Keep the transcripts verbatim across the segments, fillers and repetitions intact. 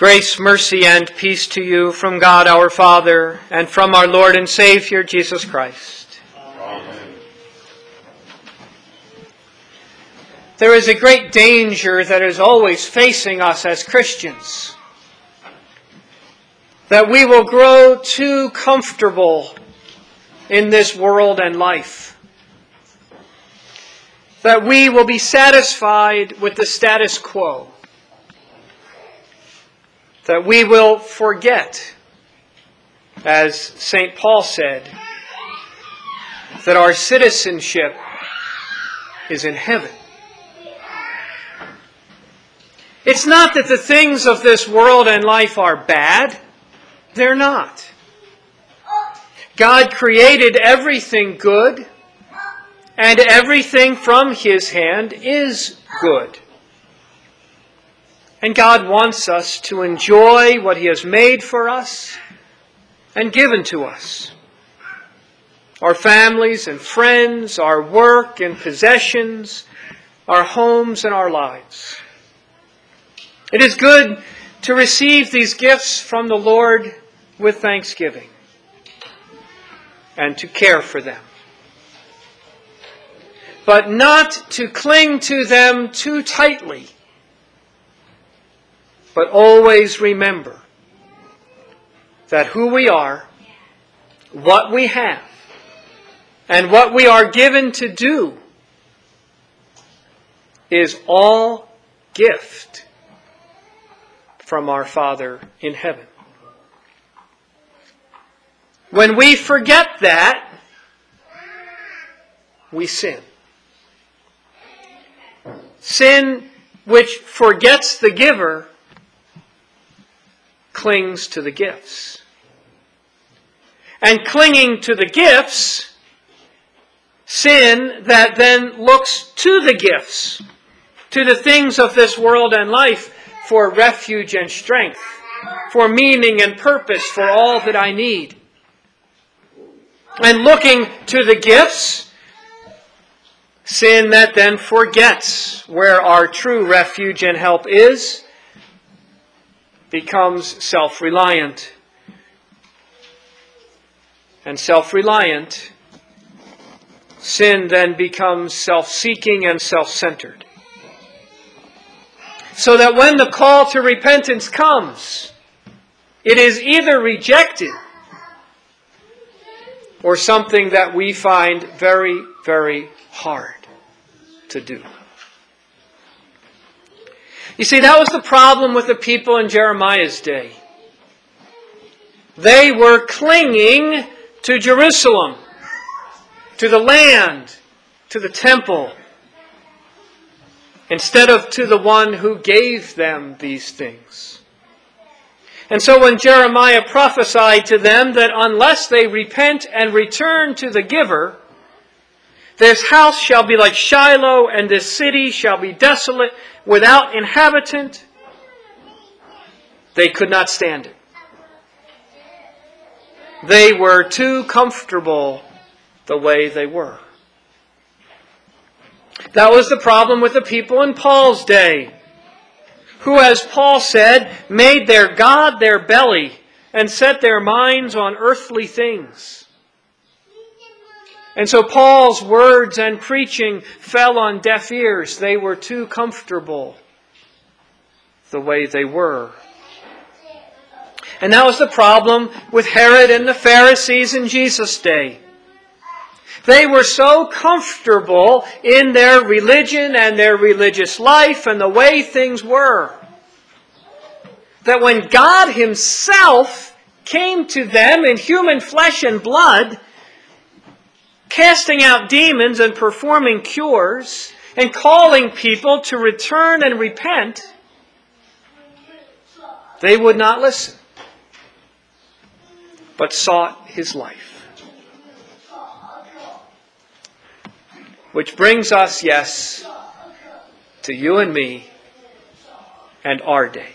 Grace, mercy, and peace to you from God our Father and from our Lord and Savior, Jesus Christ. Amen. There is a great danger that is always facing us as Christians, that we will grow too comfortable in this world and life, that we will be satisfied with the status quo, that we will forget, as Saint Paul said, that our citizenship is in heaven. It's not that the things of this world and life are bad. They're not. God created everything good, and everything from His hand is good. And God wants us to enjoy what He has made for us and given to us. Our families and friends, our work and possessions, our homes and our lives. It is good to receive these gifts from the Lord with thanksgiving and to care for them, but not to cling to them too tightly, but always remember that who we are, what we have, and what we are given to do is all gift from our Father in heaven. When we forget that, we sin. Sin which forgets the giver clings to the gifts. And clinging to the gifts, sin that then looks to the gifts, to the things of this world and life for refuge and strength, for meaning and purpose, for all that I need. And looking to the gifts, sin that then forgets where our true refuge and help is, becomes self-reliant. And self-reliant, sin then becomes self-seeking and self-centered. So that when the call to repentance comes, it is either rejected or something that we find very, very hard to do. You see, that was the problem with the people in Jeremiah's day. They were clinging to Jerusalem, to the land, to the temple, instead of to the one who gave them these things. And so when Jeremiah prophesied to them that unless they repent and return to the giver, this house shall be like Shiloh, and this city shall be desolate, without inhabitant, they could not stand it. They were too comfortable the way they were. That was the problem with the people in Paul's day, who, as Paul said, made their God their belly and set their minds on earthly things. And so Paul's words and preaching fell on deaf ears. They were too comfortable the way they were. And that was the problem with Herod and the Pharisees in Jesus' day. They were so comfortable in their religion and their religious life and the way things were, that when God Himself came to them in human flesh and blood, casting out demons and performing cures and calling people to return and repent, they would not listen, but sought His life. Which brings us, yes, to you and me and our day.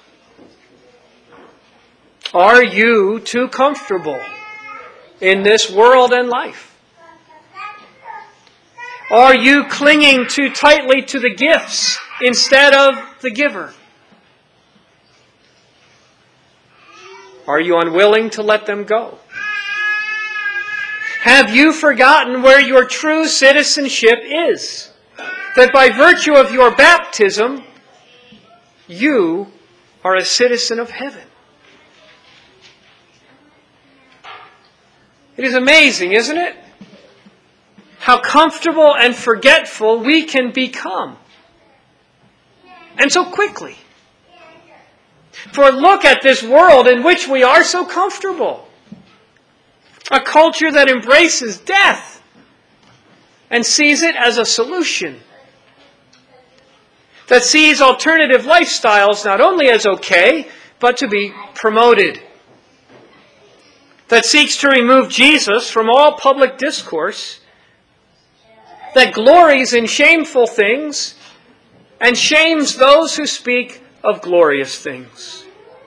Are you too comfortable in this world and life? Are you clinging too tightly to the gifts instead of the giver? Are you unwilling to let them go? Have you forgotten where your true citizenship is? That by virtue of your baptism, you are a citizen of heaven. It is amazing, isn't it? How comfortable and forgetful we can become. And so quickly. For look at this world in which we are so comfortable. A culture that embraces death and sees it as a solution. That sees alternative lifestyles not only as okay, but to be promoted. That seeks to remove Jesus from all public discourse. That glories in shameful things and shames those who speak of glorious things.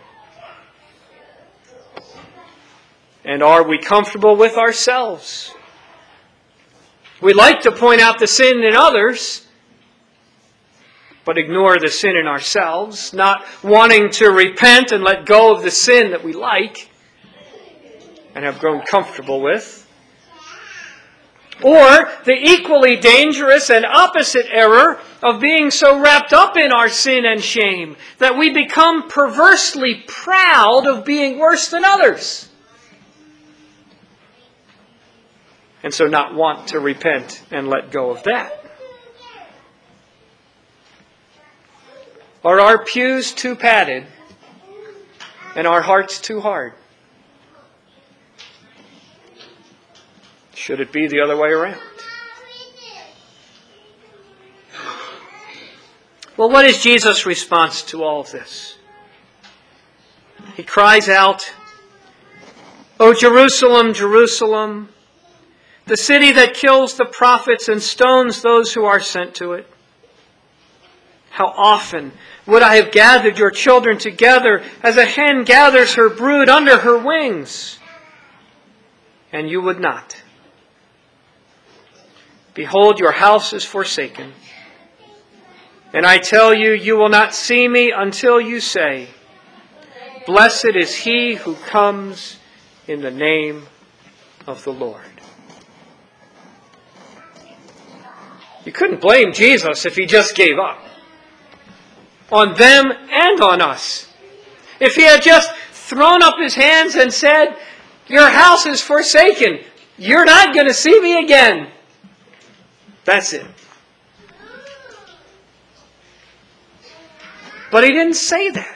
And are we comfortable with ourselves? We like to point out the sin in others, but ignore the sin in ourselves, not wanting to repent and let go of the sin that we like and have grown comfortable with. Or the equally dangerous and opposite error of being so wrapped up in our sin and shame that we become perversely proud of being worse than others. And so not want to repent and let go of that. Are our pews too padded and our hearts too hard? Should it be the other way around? Well, what is Jesus' response to all of this? He cries out, "O Jerusalem, Jerusalem, the city that kills the prophets and stones those who are sent to it. How often would I have gathered your children together as a hen gathers her brood under her wings, and you would not. Behold, your house is forsaken. And I tell you, you will not see me until you say, Blessed is he who comes in the name of the Lord." You couldn't blame Jesus if he just gave up. On them and on us. If he had just thrown up his hands and said, "Your house is forsaken. You're not going to see me again." That's it. But he didn't say that.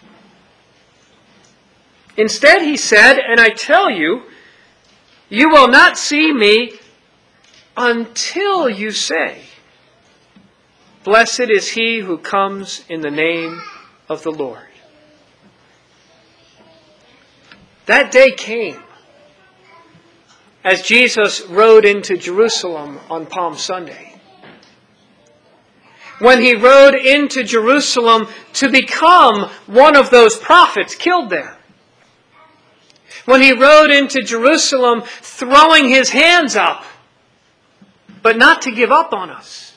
Instead, he said, "And I tell you, you will not see me until you say, Blessed is he who comes in the name of the Lord." That day came as Jesus rode into Jerusalem on Palm Sunday. When he rode into Jerusalem to become one of those prophets killed there. When he rode into Jerusalem throwing his hands up, but not to give up on us,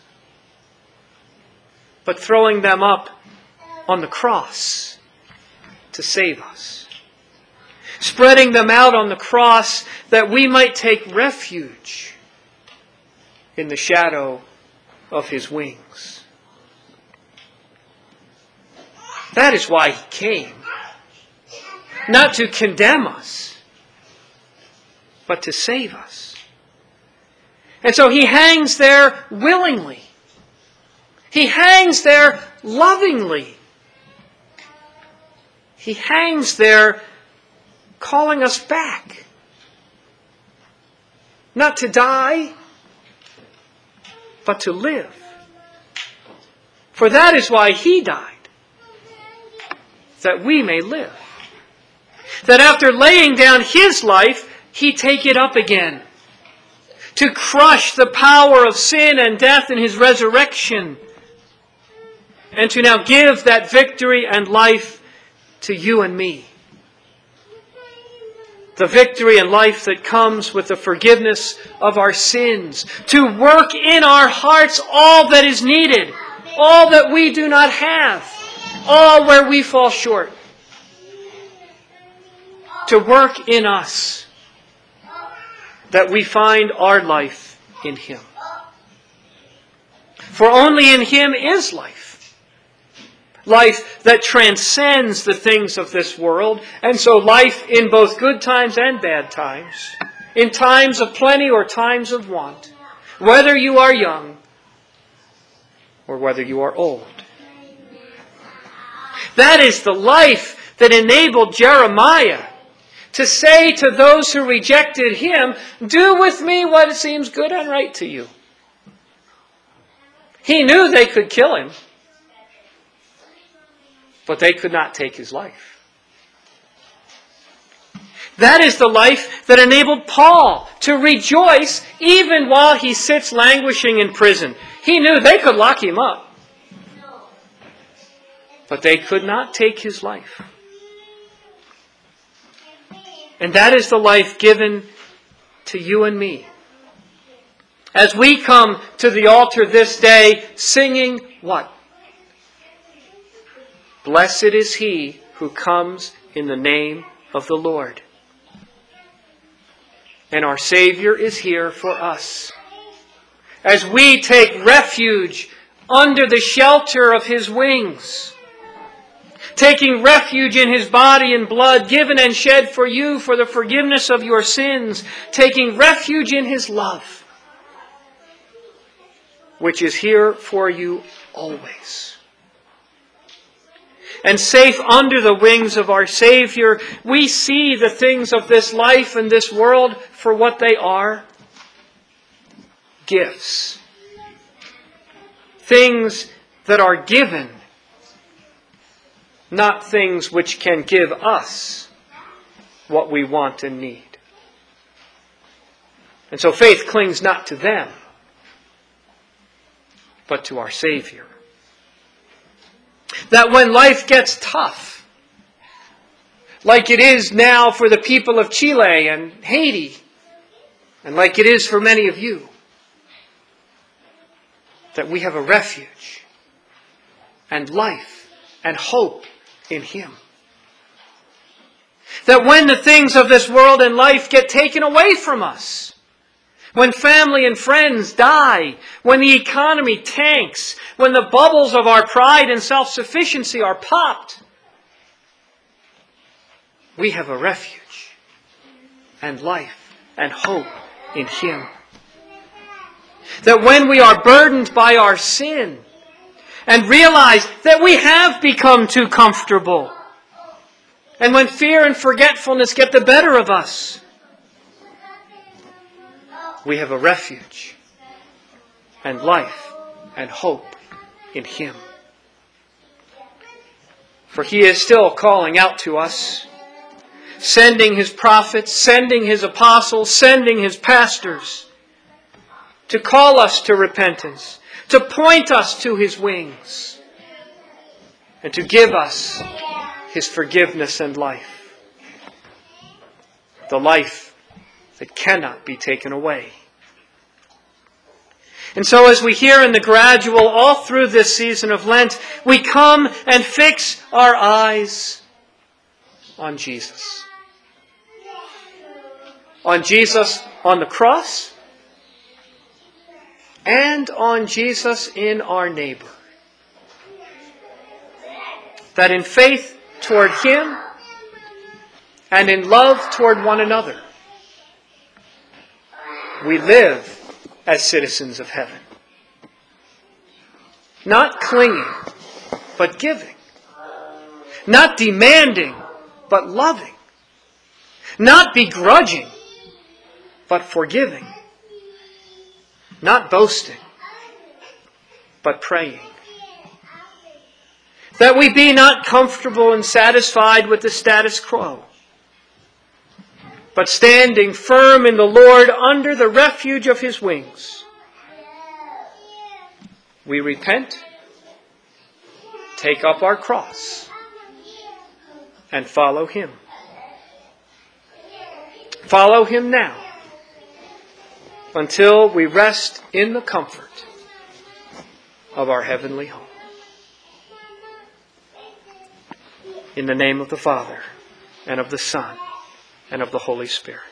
but throwing them up on the cross to save us. Spreading them out on the cross that we might take refuge in the shadow of his wings. That is why he came. Not to condemn us, but to save us. And so he hangs there willingly. He hangs there lovingly. He hangs there calling us back. Not to die, but to live. For that is why he died. That we may live. That after laying down his life, he take it up again. To crush the power of sin and death in his resurrection. And to now give that victory and life to you and me. The victory and life that comes with the forgiveness of our sins. To work in our hearts all that is needed. All that we do not have. All where we fall short. to work in us that we find our life in Him. For only in Him is life. Life that transcends the things of this world. And so life in both good times and bad times. In times of plenty or times of want. Whether you are young or whether you are old. That is the life that enabled Jeremiah to say to those who rejected him, "Do with me what seems good and right to you." He knew they could kill him, but they could not take his life. That is the life that enabled Paul to rejoice even while he sits languishing in prison. He knew they could lock him up, but they could not take his life. And that is the life given to you and me. As we come to the altar this day singing what? Blessed is he who comes in the name of the Lord. And our Savior is here for us. As we take refuge under the shelter of His wings, taking refuge in His body and blood given and shed for you for the forgiveness of your sins, taking refuge in His love, which is here for you always. And safe under the wings of our Savior, we see the things of this life and this world for what they are. Gifts. Things that are given, not things which can give us what we want and need. And so faith clings not to them, but to our Savior. That when life gets tough, like it is now for the people of Chile and Haiti, and like it is for many of you, that we have a refuge and life and hope in Him. That when the things of this world and life get taken away from us, when family and friends die, when the economy tanks, when the bubbles of our pride and self-sufficiency are popped, we have a refuge and life and hope in Him. That when we are burdened by our sin and realize that we have become too comfortable, and when fear and forgetfulness get the better of us, we have a refuge and life and hope in Him. For He is still calling out to us, sending His prophets, sending His apostles, sending His pastors to call us to repentance, to point us to His wings, and to give us His forgiveness and life. The life that cannot be taken away. And so as we hear in the gradual all through this season of Lent, we come and fix our eyes on Jesus. On Jesus on the cross, and on Jesus in our neighbor. That in faith toward Him and in love toward one another, we live as citizens of heaven. Not clinging, but giving. Not demanding, but loving. Not begrudging, but forgiving. Not boasting, but praying. That we be not comfortable and satisfied with the status quo, but standing firm in the Lord under the refuge of His wings. We repent, take up our cross, and follow Him. Follow Him now, until we rest in the comfort of our heavenly home. In the name of the Father, and of the Son, and of the Holy Spirit.